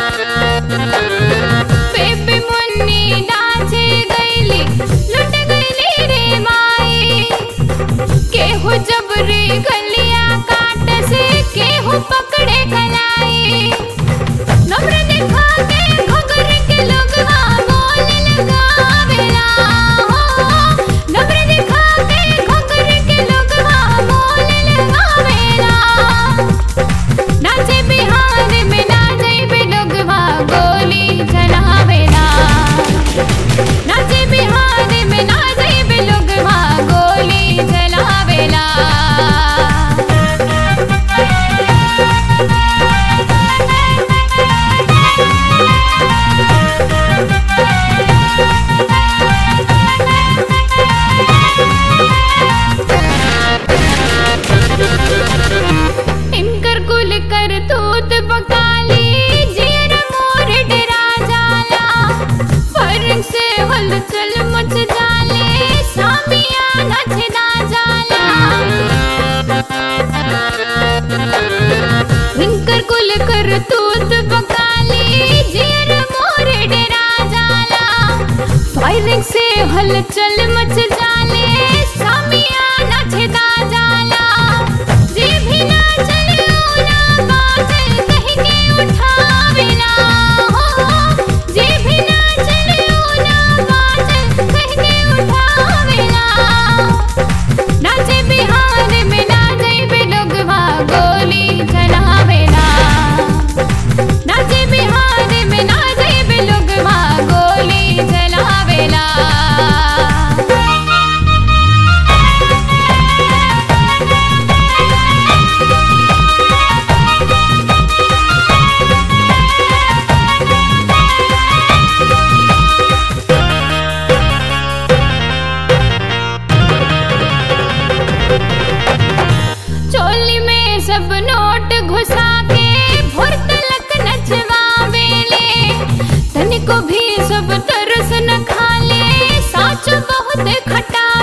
Baby मुन्नी नाचे गईली लुट गईली रे माई। केहू जबरी गलिया काट से केहू पकड़े कलाई। नम्र दिखा के घुघर के लोगवा बोल लगावेला हो। नम्र दिखा के घुघर के लोगवा बोल लगावेला। नाचे बिहार में नाचे बे लोगवा गोली चलावेला। नाचे बिहार में नाचे बे लोगवा गोली चलावेला। इनकर कुल कर तूत बकाली जीर मोर डरा जाला। फर्क से हलचल मच जाले सामिया नचना जाला। इनकर कुल कर तूत बकाली जीर मोर डरा जाला। फर्क से हलचल मच जाले सामिया नचना जाला। जे भी नाचल ना बाचल कहीं के उठावेला हो। जे भी नाचल ना बाचल कहीं के उठावेला। नाचे बिहार में नाचे बे लोगवा गोली चलावेला। नाचे बिहार में नाचे बे लोगवा गोली चलावेला। चोली में सब नोट घुसा के भुरतलक नचवावेले। तनिको भी सब तरस न खाले साच बहुत खटा